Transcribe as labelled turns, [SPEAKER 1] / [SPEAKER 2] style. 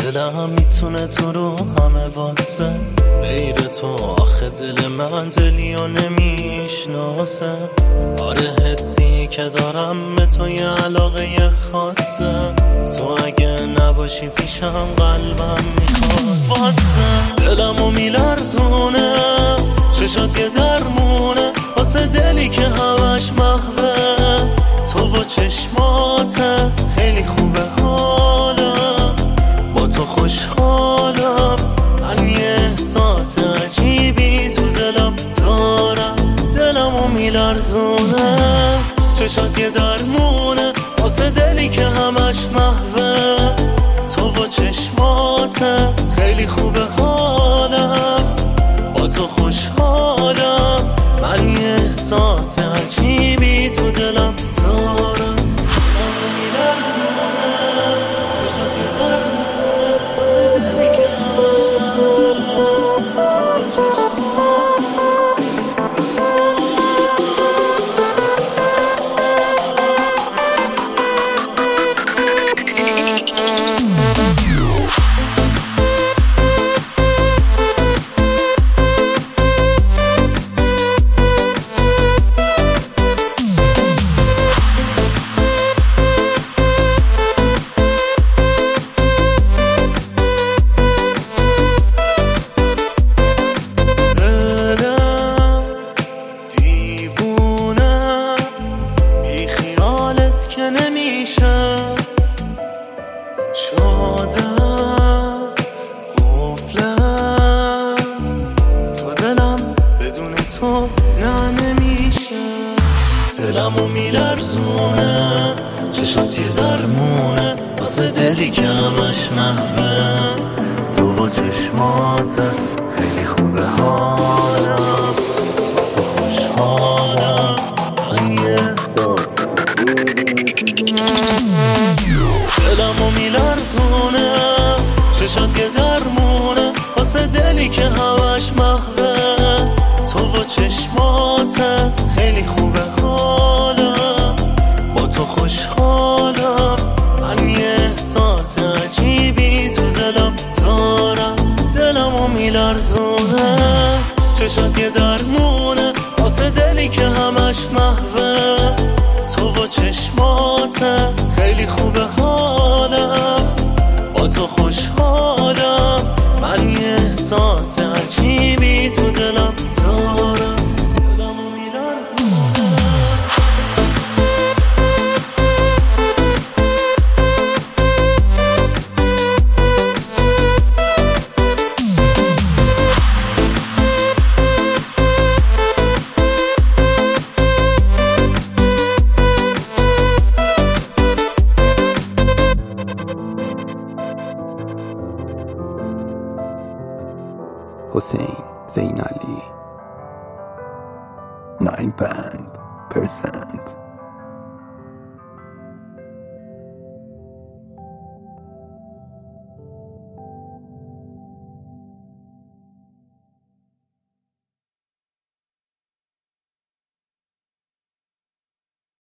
[SPEAKER 1] دلم میتونه تو رو همه واسه غیر تو، آخه دل من دلیو نمیشناسه. آره حسی که دارم به تو یه علاقه خاصه، تو اگه نباشی پیشم قلبم میخواد واسه. دلمو میلرزونه چشات یه درمونه، واسه دلی که همش محوه تو و چشماته. خیلی خوبه حالم با تو، خوشحالم من، یه احساس عجیبی تو دلم دارم. دلمو میلرزونه چشات یه درمونه، واسه دلی که همش محوه تو و چشماته. خیلی خوبه حالم با تو، خوشحالم من، یه احساس عجیبی تو دلم دارم. شادم قفلم تو دلم، بدون تو نه نمیشه. دلمو میلرزونه چشات یه درمونه، واسه دلی که همش محوه تو با چشماته. خیلی خوبه حالم تو، خوشحالم من، یه دلمو میلرزونه چشات یه درمونه، واسه دلی که همش محوه تو و چشماته. خیلی خوبه حالم با تو، خوشحالم من، یه احساس عجیبی تو دلم دارم. دلمو میلرزونه چشات یه درمونه، واسه دلی که همش محوه تو و چشماته. خیلی خوبه حالم با تو، خوشحالم من، یه احساس عجیبی تو دلم دارم. دلمو میلرزونه
[SPEAKER 2] حسین زین علی 9%